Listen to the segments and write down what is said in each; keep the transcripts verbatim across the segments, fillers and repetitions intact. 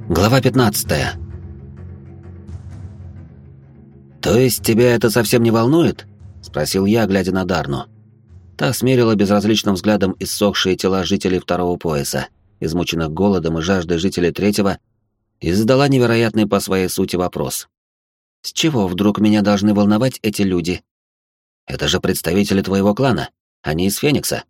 Глава пятнадцатая. «То есть тебя это совсем не волнует?» — спросил я, глядя на Дарну. Та смерила безразличным взглядом иссохшие тела жителей второго пояса, измученных голодом и жаждой жителей третьего, и задала невероятный по своей сути вопрос. «С чего вдруг меня должны волновать эти люди?» «Это же представители твоего клана, они из Феникса».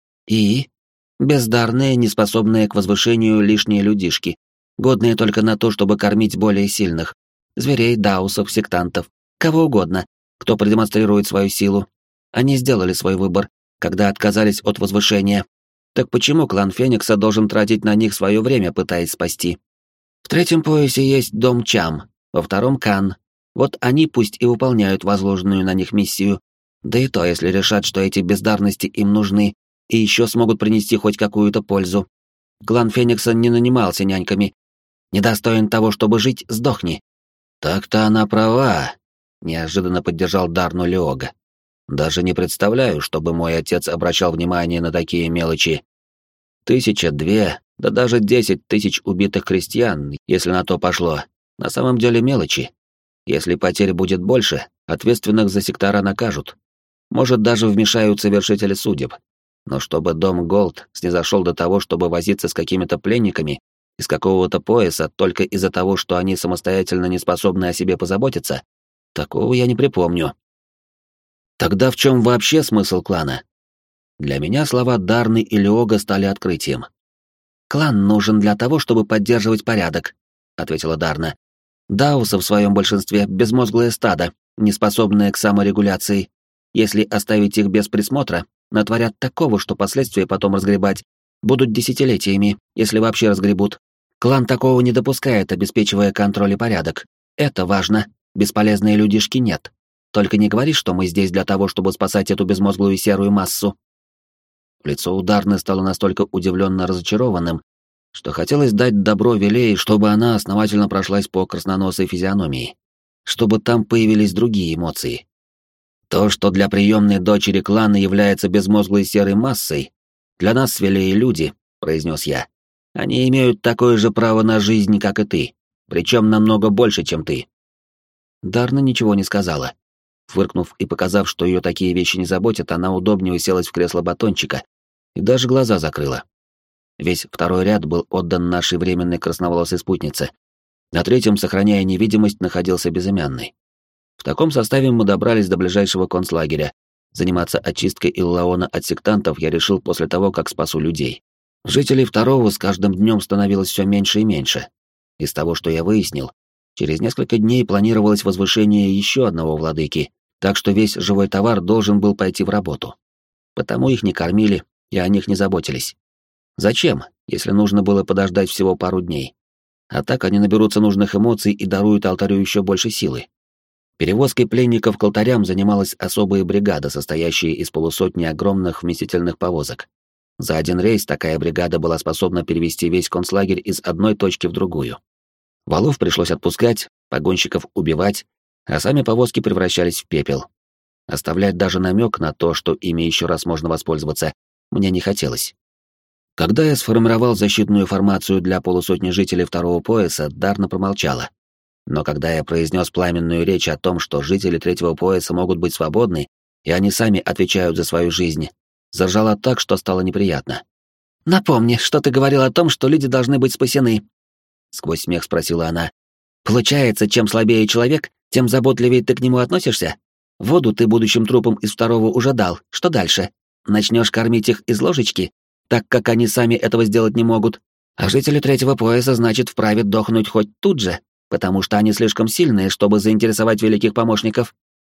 «И? Бездарные, неспособные к возвышению лишние людишки, годные только на то, чтобы кормить более сильных, зверей, даусов, сектантов, кого угодно, кто продемонстрирует свою силу. Они сделали свой выбор, когда отказались от возвышения. Так почему клан Феникса должен тратить на них свое время, пытаясь спасти? В третьем поясе есть дом Чам, во втором — Кан. Вот они пусть и выполняют возложенную на них миссию, да и то, если решат, что эти бездарности им нужны, и еще смогут принести хоть какую-то пользу. Клан Феникса не нанимался няньками. Недостоин того, чтобы жить, сдохни». «Так-то она права», — неожиданно поддержал Дарну Леога. «Даже не представляю, чтобы мой отец обращал внимание на такие мелочи. Тысяча, две, да даже десять тысяч убитых крестьян, если на то пошло, на самом деле мелочи. Если потерь будет больше, ответственных за сектора накажут. Может, даже вмешаются вершители судеб. Но чтобы дом Голд снизошел до того, чтобы возиться с какими-то пленниками из какого-то пояса только из-за того, что они самостоятельно не способны о себе позаботиться, такого я не припомню. Тогда в чем вообще смысл клана? Для меня слова Дарны и Леога стали открытием. «Клан нужен для того, чтобы поддерживать порядок», — ответила Дарна. «Даусы в своем большинстве — безмозглое стадо, не способное к саморегуляции. Если оставить их без присмотра, натворят такого, что последствия потом разгребать будут десятилетиями, если вообще разгребут. Клан такого не допускает, обеспечивая контроль и порядок. Это важно. Бесполезные людишки нет. Только не говори, что мы здесь для того, чтобы спасать эту безмозглую серую массу». Лицо у Дарны стало настолько удивленно разочарованным, что хотелось дать добро Велее, чтобы она основательно прошлась по красноносой физиономии, чтобы там появились другие эмоции. То, что для приемной дочери клана является безмозглой серой массой, для нас с Велеей люди, — произнес я. Они имеют такое же право на жизнь, как и ты, причем намного больше, чем ты. Дарна ничего не сказала. Фыркнув и показав, что ее такие вещи не заботят, она удобнее уселась в кресло батончика и даже глаза закрыла. Весь второй ряд был отдан нашей временной красноволосой спутнице. На третьем, сохраняя невидимость, находился безымянный. В таком составе мы добрались до ближайшего концлагеря. Заниматься очисткой Иллаона от сектантов я решил после того, как спасу людей. Жителей второго с каждым днем становилось все меньше и меньше. Из того, что я выяснил, через несколько дней планировалось возвышение еще одного владыки, так что весь живой товар должен был пойти в работу. Потому их не кормили и о них не заботились. Зачем, если нужно было подождать всего пару дней? А так они наберутся нужных эмоций и даруют алтарю еще больше силы. Перевозкой пленников к алтарям занималась особая бригада, состоящая из полусотни огромных вместительных повозок. За один рейс такая бригада была способна перевести весь концлагерь из одной точки в другую. Валов пришлось отпускать, погонщиков убивать, а сами повозки превращались в пепел. Оставлять даже намек на то, что ими еще раз можно воспользоваться, мне не хотелось. Когда я сформировал защитную формацию для полусотни жителей второго пояса, Дарна промолчала. Но когда я произнес пламенную речь о том, что жители третьего пояса могут быть свободны, и они сами отвечают за свою жизнь, заржала так, что стало неприятно. «Напомни, что ты говорил о том, что люди должны быть спасены», — сквозь смех спросила она. «Получается, чем слабее человек, тем заботливее ты к нему относишься? Воду ты будущим трупам из второго уже дал, что дальше? Начнешь кормить их из ложечки, так как они сами этого сделать не могут, а жители третьего пояса, значит, вправе дохнуть хоть тут же, потому что они слишком сильные, чтобы заинтересовать великих помощников.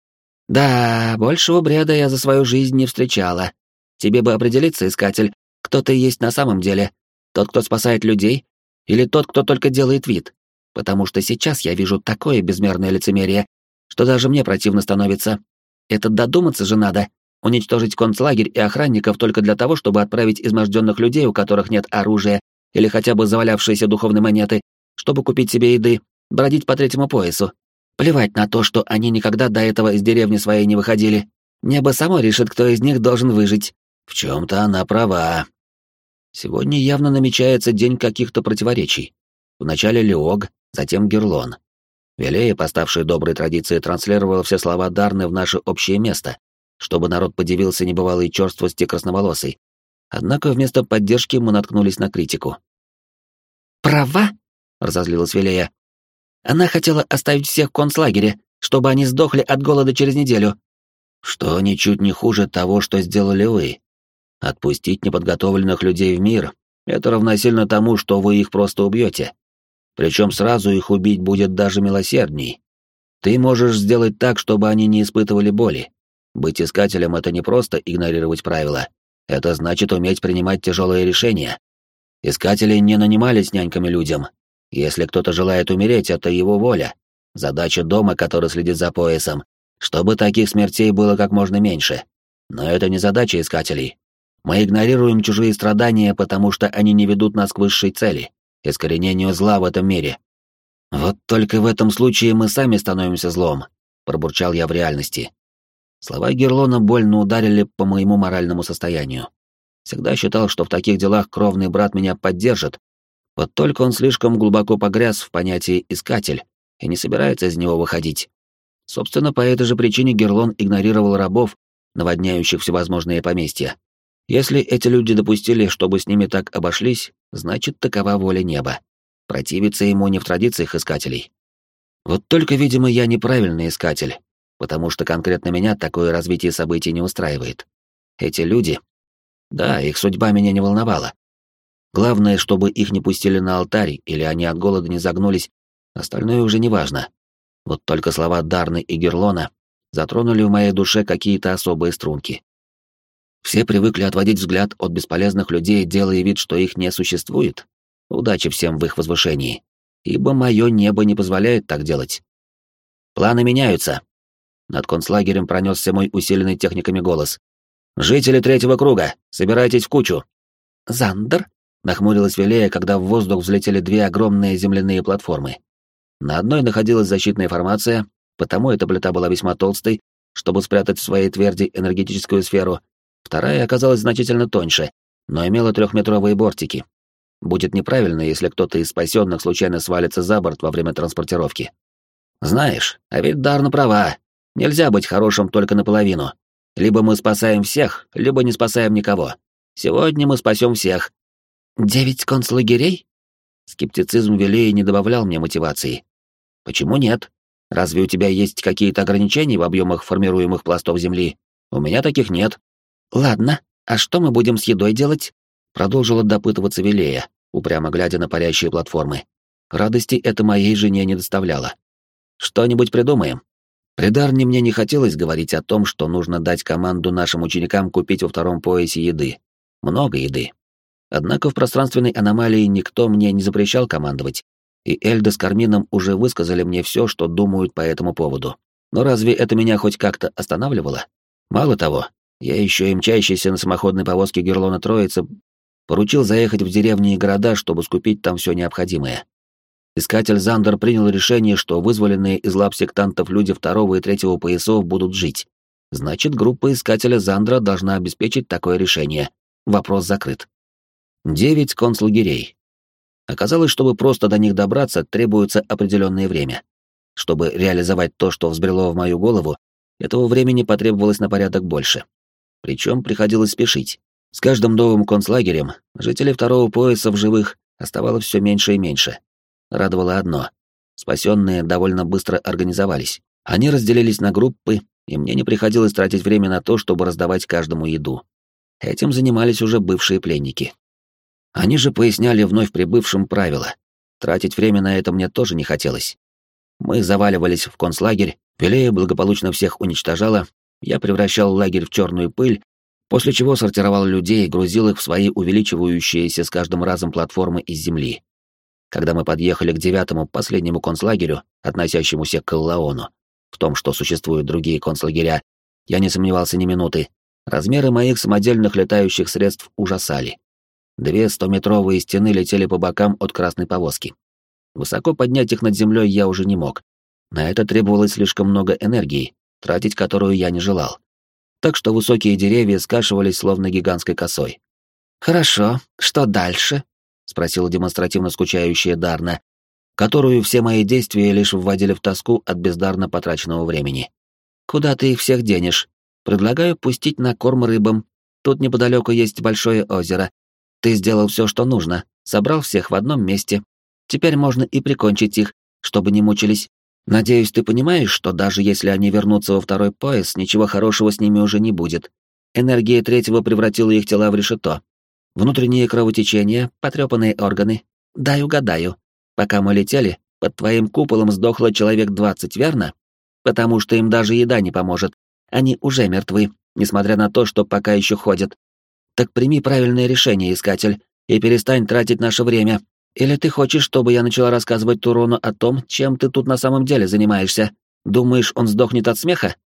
Да, большего бреда я за свою жизнь не встречала. Тебе бы определиться, искатель, кто ты есть на самом деле, тот, кто спасает людей, или тот, кто только делает вид, потому что сейчас я вижу такое безмерное лицемерие, что даже мне противно становится. Это додуматься же надо, уничтожить концлагерь и охранников только для того, чтобы отправить изможденных людей, у которых нет оружия, или хотя бы завалявшиеся духовные монеты, чтобы купить себе еды, бродить по третьему поясу. Плевать на то, что они никогда до этого из деревни своей не выходили. Небо само решит, кто из них должен выжить. В чем-то она права. Сегодня явно намечается день каких-то противоречий. Вначале Леог, затем Герлон. Велея, поставший доброй традиции, транслировал все слова Дарны в наше общее место, чтобы народ подивился небывалой черствости красноволосой. Однако вместо поддержки мы наткнулись на критику. «Права?» — разозлилась Велея. «Она хотела оставить всех в концлагере, чтобы они сдохли от голода через неделю». «Что ничуть не хуже того, что сделали вы. Отпустить неподготовленных людей в мир — это равносильно тому, что вы их просто убьете. Причем сразу их убить будет даже милосердней. Ты можешь сделать так, чтобы они не испытывали боли. Быть искателем — это не просто игнорировать правила. Это значит уметь принимать тяжелые решения. Искатели не нанимались няньками людям. Если кто-то желает умереть, это его воля. Задача дома, который следит за поясом, чтобы таких смертей было как можно меньше. Но это не задача искателей. Мы игнорируем чужие страдания, потому что они не ведут нас к высшей цели — искоренению зла в этом мире. Вот только в этом случае мы сами становимся злом, пробурчал я в реальности. Слова Герлона больно ударили по моему моральному состоянию. Всегда считал, что в таких делах кровный брат меня поддержит, вот только он слишком глубоко погряз в понятии «искатель» и не собирается из него выходить. Собственно, по этой же причине Герлон игнорировал рабов, наводняющих всевозможные поместья. Если эти люди допустили, чтобы с ними так обошлись, значит, такова воля неба. Противиться ему не в традициях искателей. Вот только, видимо, я неправильный искатель, потому что конкретно меня такое развитие событий не устраивает. Эти люди... Да, их судьба меня не волновала. Главное, чтобы их не пустили на алтарь, или они от голода не загнулись, остальное уже не важно. Вот только слова Дарны и Герлона затронули в моей душе какие-то особые струнки. Все привыкли отводить взгляд от бесполезных людей, делая вид, что их не существует. Удачи всем в их возвышении, ибо мое небо не позволяет так делать. Планы меняются. Над концлагерем пронесся мой усиленный техниками голос. «Жители третьего круга, собирайтесь в кучу!» «Зандер?» — нахмурилась Велея, когда в воздух взлетели две огромные земляные платформы. На одной находилась защитная формация, потому эта плита была весьма толстой, чтобы спрятать в своей тверди энергетическую сферу. Вторая оказалась значительно тоньше, но имела трехметровые бортики. Будет неправильно, если кто-то из спасенных случайно свалится за борт во время транспортировки. Знаешь, а ведь Дарна права. Нельзя быть хорошим только наполовину. Либо мы спасаем всех, либо не спасаем никого. Сегодня мы спасем всех. Девять концлагерей? Скептицизм Велеи не добавлял мне мотивации. Почему нет? Разве у тебя есть какие-то ограничения в объемах формируемых пластов Земли? У меня таких нет. Ладно, а что мы будем с едой делать? Продолжила допытываться Велея, упрямо глядя на парящие платформы. Радости это моей жене не доставляло. Что-нибудь придумаем. При Дарне мне не хотелось говорить о том, что нужно дать команду нашим ученикам купить во втором поясе еды. Много еды. Однако в пространственной аномалии никто мне не запрещал командовать, и Эльда с Кармином уже высказали мне все, что думают по этому поводу. Но разве это меня хоть как-то останавливало? Мало того, я еще и мчащийся на самоходной повозке Герлона Троицы поручил заехать в деревни и города, чтобы скупить там все необходимое. Искатель Зандер принял решение, что вызволенные из лап сектантов люди второго и третьего поясов будут жить. Значит, группа искателя Зандра должна обеспечить такое решение. Вопрос закрыт. Девять концлагерей. Оказалось, чтобы просто до них добраться, требуется определенное время. Чтобы реализовать то, что взбрело в мою голову, этого времени потребовалось на порядок больше. Причем приходилось спешить. С каждым новым концлагерем жителей второго пояса в живых оставалось все меньше и меньше. Радовало одно. Спасенные довольно быстро организовались. Они разделились на группы, и мне не приходилось тратить время на то, чтобы раздавать каждому еду. Этим занимались уже бывшие пленники. Они же поясняли вновь прибывшим правила. Тратить время на это мне тоже не хотелось. Мы заваливались в концлагерь, Велея благополучно всех уничтожала, я превращал лагерь в черную пыль, после чего сортировал людей и грузил их в свои увеличивающиеся с каждым разом платформы из земли. Когда мы подъехали к девятому, последнему концлагерю, относящемуся к Эллаону, в том, что существуют другие концлагеря, я не сомневался ни минуты. Размеры моих самодельных летающих средств ужасали. Две стометровые стены летели по бокам от красной повозки. Высоко поднять их над землей я уже не мог. На это требовалось слишком много энергии, тратить которую я не желал. Так что высокие деревья скашивались словно гигантской косой. «Хорошо, что дальше?» — спросила демонстративно скучающая Дарна, которую все мои действия лишь вводили в тоску от бездарно потраченного времени. Куда ты их всех денешь? Предлагаю пустить на корм рыбам. Тут неподалеку есть большое озеро. Ты сделал все, что нужно, собрал всех в одном месте. Теперь можно и прикончить их, чтобы не мучились. Надеюсь, ты понимаешь, что даже если они вернутся во второй пояс, ничего хорошего с ними уже не будет. Энергия третьего превратила их тела в решето. Внутренние кровотечения, потрепанные органы. Дай угадаю. Пока мы летели, под твоим куполом сдохло человек двадцать, верно? Потому что им даже еда не поможет. Они уже мертвы, несмотря на то, что пока еще ходят. Так прими правильное решение, искатель, и перестань тратить наше время. Или ты хочешь, чтобы я начала рассказывать Турону о том, чем ты тут на самом деле занимаешься? Думаешь, он сдохнет от смеха?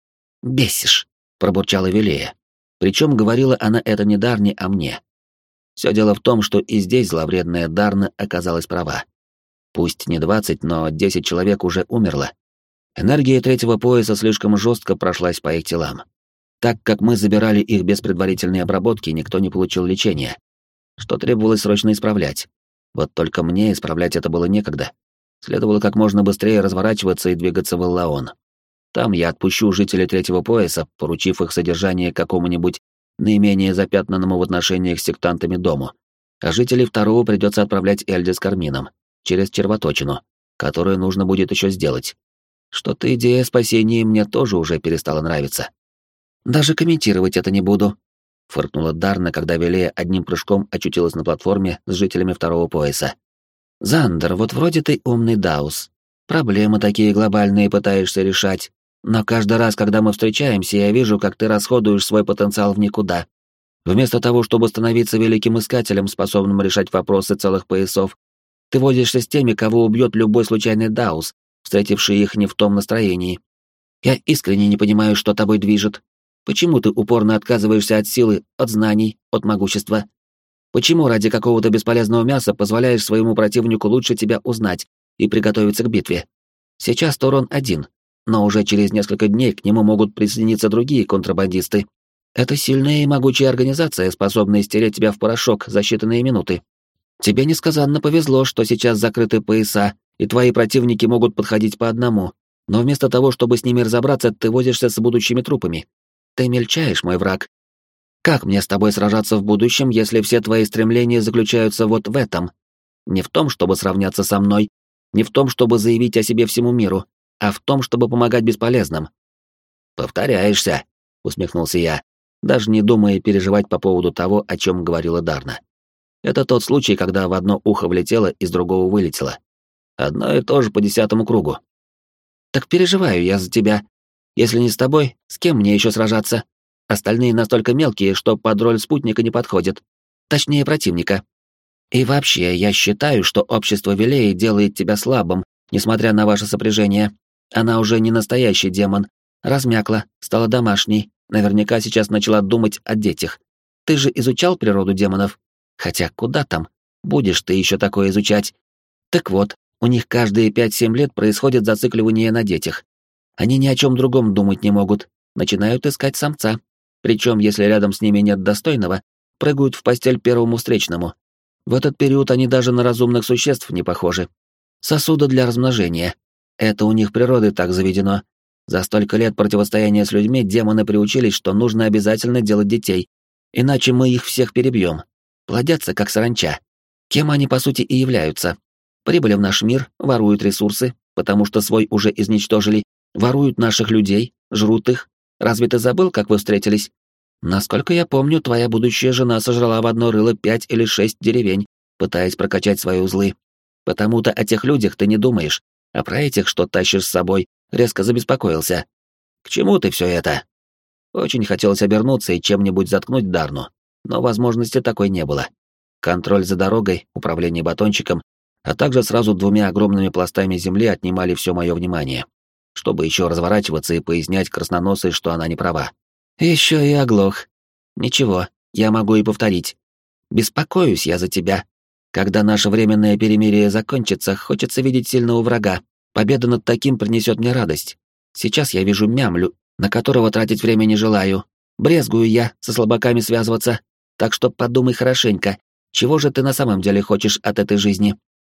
Бесишь, пробурчала Велея. Причем говорила она это не Дарне, а мне. Все дело в том, что и здесь зловредная Дарна оказалась права. Пусть не двадцать, но десять человек уже умерло. Энергия третьего пояса слишком жестко прошлась по их телам. Так как мы забирали их без предварительной обработки, никто не получил лечения, что требовалось срочно исправлять. Вот только мне исправлять это было некогда. Следовало как можно быстрее разворачиваться и двигаться в Эллаон. Там я отпущу жителей третьего пояса, поручив их содержание какому-нибудь наименее запятнанному в отношениях с сектантами дому. А жителей второго придется отправлять Эльде с Кармином, через червоточину, которую нужно будет еще сделать. Что-то идея спасения мне тоже уже перестала нравиться. Даже комментировать это не буду, фыркнула Дарна, когда Велея одним прыжком очутилась на платформе с жителями второго пояса. «Зандер, вот вроде ты умный Даус. Проблемы такие глобальные пытаешься решать, но каждый раз, когда мы встречаемся, я вижу, как ты расходуешь свой потенциал в никуда. Вместо того, чтобы становиться великим искателем, способным решать вопросы целых поясов, ты водишься с теми, кого убьет любой случайный Даус, встретивший их не в том настроении. Я искренне не понимаю, что тобой движет. Почему ты упорно отказываешься от силы, от знаний, от могущества? Почему ради какого-то бесполезного мяса позволяешь своему противнику лучше тебя узнать и приготовиться к битве? Сейчас Торон один, но уже через несколько дней к нему могут присоединиться другие контрабандисты. Это сильная и могучая организация, способная стереть тебя в порошок за считанные минуты. Тебе несказанно повезло, что сейчас закрыты пояса, и твои противники могут подходить по одному, но вместо того, чтобы с ними разобраться, ты возишься с будущими трупами. Ты мельчаешь, мой враг. Как мне с тобой сражаться в будущем, если все твои стремления заключаются вот в этом? Не в том, чтобы сравняться со мной, не в том, чтобы заявить о себе всему миру, а в том, чтобы помогать бесполезным. «Повторяешься», — усмехнулся я, даже не думая переживать по поводу того, о чем говорила Дарна. Это тот случай, когда в одно ухо влетело, из другого вылетело. Одно и то же по десятому кругу. «Так переживаю я за тебя. Если не с тобой, с кем мне еще сражаться? Остальные настолько мелкие, что под роль спутника не подходят. Точнее, противника. И вообще, я считаю, что общество Велеи делает тебя слабым, несмотря на ваше сопряжение. Она уже не настоящий демон. Размякла, стала домашней, наверняка сейчас начала думать о детях. Ты же изучал природу демонов? Хотя куда там? Будешь ты еще такое изучать. Так вот, у них каждые пять-семь лет происходит зацикливание на детях. Они ни о чем другом думать не могут, начинают искать самца. Причем, если рядом с ними нет достойного, прыгают в постель первому встречному. В этот период они даже на разумных существ не похожи. Сосуды для размножения. Это у них природой так заведено. За столько лет противостояния с людьми демоны приучились, что нужно обязательно делать детей, иначе мы их всех перебьем. Плодятся, как саранча. Кем они, по сути, и являются. Прибыли в наш мир, воруют ресурсы, потому что свой уже изничтожили, воруют наших людей, жрут их. Разве ты забыл, как вы встретились? Насколько я помню, твоя будущая жена сожрала в одно рыло пять или шесть деревень, пытаясь прокачать свои узлы. Потому-то о тех людях ты не думаешь, а про этих, что тащишь с собой, резко забеспокоился. К чему ты все это? Очень хотелось обернуться и чем-нибудь заткнуть Дарну, но возможности такой не было. Контроль за дорогой, управление батончиком, а также сразу двумя огромными пластами земли отнимали все мое внимание, чтобы еще разворачиваться и пояснять красноносой, что она не права. Еще и оглох. Ничего, я могу и повторить. Беспокоюсь я за тебя. Когда наше временное перемирие закончится, хочется видеть сильного врага. Победа над таким принесет мне радость. Сейчас я вижу мямлю, на которого тратить время не желаю. Брезгую я со слабаками связываться. Так что подумай хорошенько, чего же ты на самом деле хочешь от этой жизни?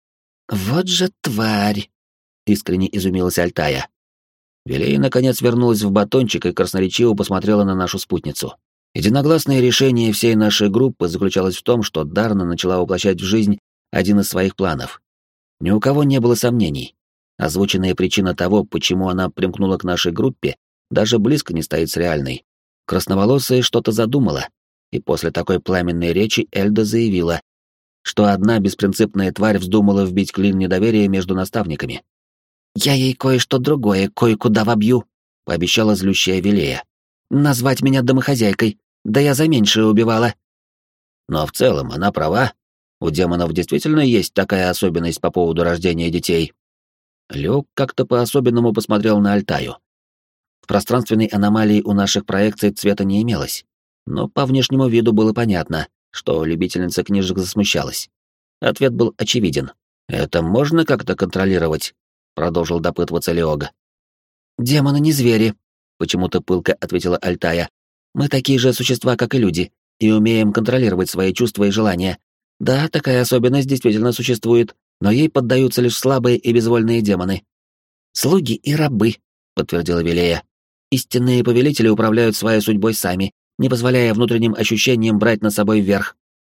«Вот же тварь!» — искренне изумилась Альтая. Вилея, наконец, вернулась в батончик и красноречиво посмотрела на нашу спутницу. Единогласное решение всей нашей группы заключалось в том, что Дарна начала воплощать в жизнь один из своих планов. Ни у кого не было сомнений. Озвученная причина того, почему она примкнула к нашей группе, даже близко не стоит с реальной. Красноволосая что-то задумала, и после такой пламенной речи Эльда заявила, что одна беспринципная тварь вздумала вбить клин недоверия между наставниками. «Я ей кое-что другое, кое-куда вобью», — пообещала злющая Вилея. «Назвать меня домохозяйкой, да я за меньшее убивала». Но в целом она права. У демонов действительно есть такая особенность по поводу рождения детей. Люк как-то по-особенному посмотрел на Альтаю. В пространственной аномалии у наших проекций цвета не имелось, но по внешнему виду было понятно, что любительница книжек засмущалась. Ответ был очевиден. «Это можно как-то контролировать?» — продолжил допытываться Леога. «Демоны не звери», — почему-то пылко ответила Альтая. «Мы такие же существа, как и люди, и умеем контролировать свои чувства и желания. Да, такая особенность действительно существует, но ей поддаются лишь слабые и безвольные демоны». «Слуги и рабы», — подтвердила Вилея. «Истинные повелители управляют своей судьбой сами, не позволяя внутренним ощущениям брать над собой верх».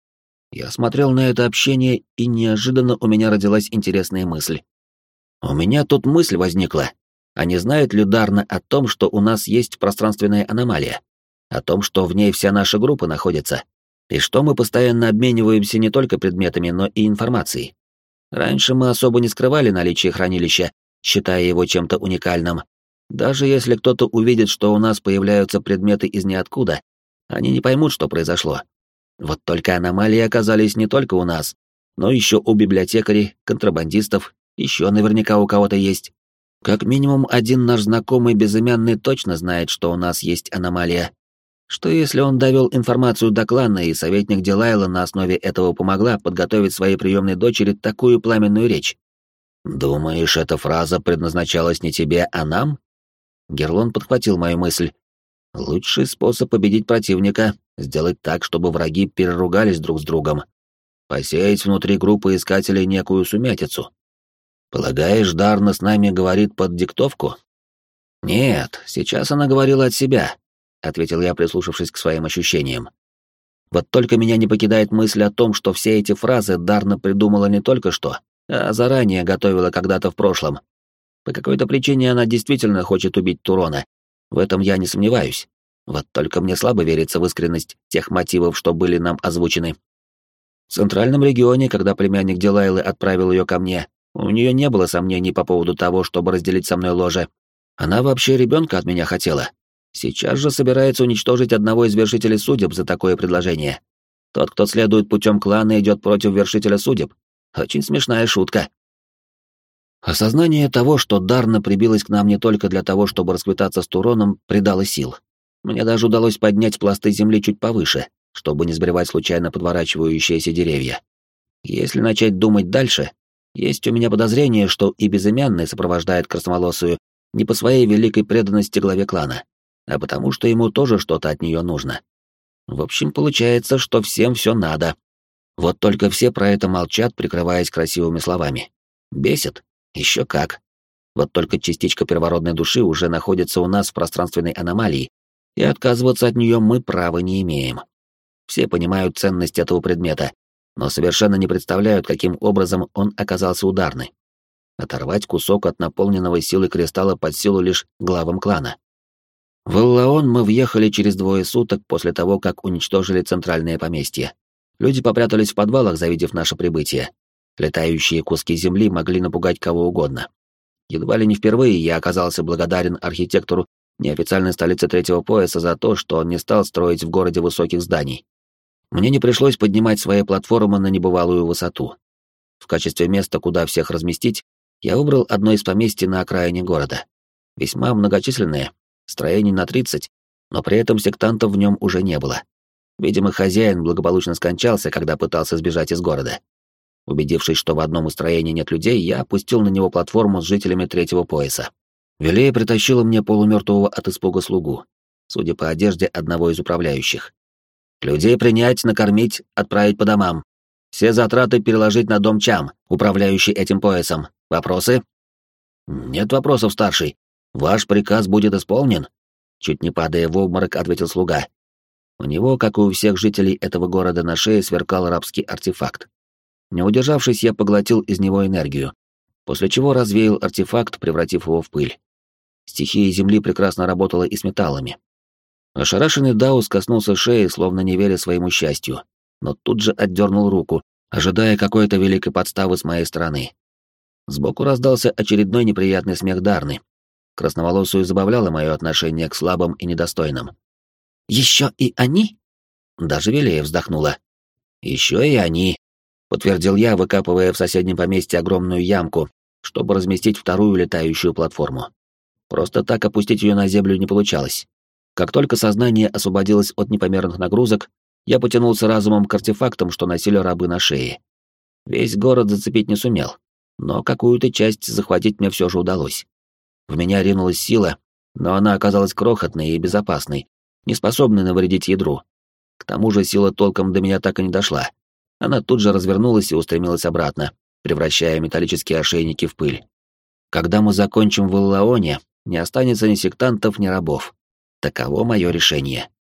Я смотрел на это общение, и неожиданно у меня родилась интересная мысль. У меня тут мысль возникла. А не знает ли Дарна о том, что у нас есть пространственная аномалия? О том, что в ней вся наша группа находится? И что мы постоянно обмениваемся не только предметами, но и информацией? Раньше мы особо не скрывали наличие хранилища, считая его чем-то уникальным. Даже если кто-то увидит, что у нас появляются предметы из ниоткуда, они не поймут, что произошло. Вот только аномалии оказались не только у нас, но еще у библиотекарей, контрабандистов, еще наверняка у кого-то есть. Как минимум один наш знакомый безымянный точно знает, что у нас есть аномалия. Что если он довел информацию до клана, и советник Дилайла на основе этого помогла подготовить своей приемной дочери такую пламенную речь? «Думаешь, эта фраза предназначалась не тебе, а нам?» Герлон подхватил мою мысль. «Лучший способ победить противника — сделать так, чтобы враги переругались друг с другом. Посеять внутри группы искателей некую сумятицу. Полагаешь, Дарна с нами говорит под диктовку?» «Нет, сейчас она говорила от себя», — ответил я, прислушавшись к своим ощущениям. «Вот только меня не покидает мысль о том, что все эти фразы Дарна придумала не только что, а заранее готовила когда-то в прошлом. По какой-то причине она действительно хочет убить Турона. В этом я не сомневаюсь. Вот только мне слабо верится в искренность тех мотивов, что были нам озвучены. В центральном регионе, когда племянник Дилайлы отправил ее ко мне, у нее не было сомнений по поводу того, чтобы разделить со мной ложе. Она вообще ребенка от меня хотела. Сейчас же собирается уничтожить одного из вершителей судеб за такое предложение. Тот, кто следует путем клана, идет против вершителя судеб. Очень смешная шутка. Осознание того, что Дарна прибилась к нам не только для того, чтобы расквитаться с Туроном, придало сил. Мне даже удалось поднять пласты земли чуть повыше, чтобы не сбривать случайно подворачивающиеся деревья. Если начать думать дальше, есть у меня подозрение, что и безымянный сопровождает красноволосую не по своей великой преданности главе клана, а потому что ему тоже что-то от нее нужно. В общем, получается, что всем все надо. Вот только все про это молчат, прикрываясь красивыми словами. Бесит? Еще как. Вот только частичка первородной души уже находится у нас в пространственной аномалии, и отказываться от нее мы права не имеем. Все понимают ценность этого предмета, но совершенно не представляют, каким образом он оказался у Дарны. Оторвать кусок от наполненного силой кристалла под силу лишь главам клана. В Эллаон мы въехали через двое суток после того, как уничтожили центральное поместье. Люди попрятались в подвалах, завидев наше прибытие. Летающие куски земли могли напугать кого угодно. Едва ли не впервые я оказался благодарен архитектору неофициальной столицы Третьего Пояса за то, что он не стал строить в городе высоких зданий. Мне не пришлось поднимать свои платформы на небывалую высоту. В качестве места, куда всех разместить, я выбрал одно из поместьй на окраине города. Весьма многочисленное, строений на тридцать, но при этом сектантов в нем уже не было. Видимо, хозяин благополучно скончался, когда пытался сбежать из города. Убедившись, что в одном из строений нет людей, я опустил на него платформу с жителями Третьего Пояса. Вилея притащила мне полумертвого от испуга слугу, судя по одежде одного из управляющих. «Людей принять, накормить, отправить по домам», Все затраты переложить на дом Чам, управляющий этим поясом. Вопросы? Нет вопросов, старший. Ваш приказ будет исполнен. Чуть не падая в обморок, ответил слуга. У него, как и у всех жителей этого города, на шее сверкал рабский артефакт. Не удержавшись, я поглотил из него энергию, после чего развеял артефакт, превратив его в пыль. Стихия земли прекрасно работала и с металлами. Ошарашенный Даус коснулся шеи, словно не веря своему счастью, но тут же отдернул руку, ожидая какой-то великой подставы с моей стороны. Сбоку раздался очередной неприятный смех Дарны. Красноволосую забавляло мое отношение к слабым и недостойным. «Еще и они?» Даже Велея вздохнула. «Еще и они», — подтвердил я, выкапывая в соседнем поместье огромную ямку, чтобы разместить вторую летающую платформу. Просто так опустить ее на землю не получалось. Как только сознание освободилось от непомерных нагрузок, я потянулся разумом к артефактам, что носили рабы на шее. Весь город зацепить не сумел, но какую-то часть захватить мне все же удалось. В меня ринулась сила, но она оказалась крохотной и безопасной, не способной навредить ядру. К тому же сила толком до меня так и не дошла. Она тут же развернулась и устремилась обратно, превращая металлические ошейники в пыль. Когда мы закончим в Иллаоне, не останется ни сектантов, ни рабов. Таково мое решение.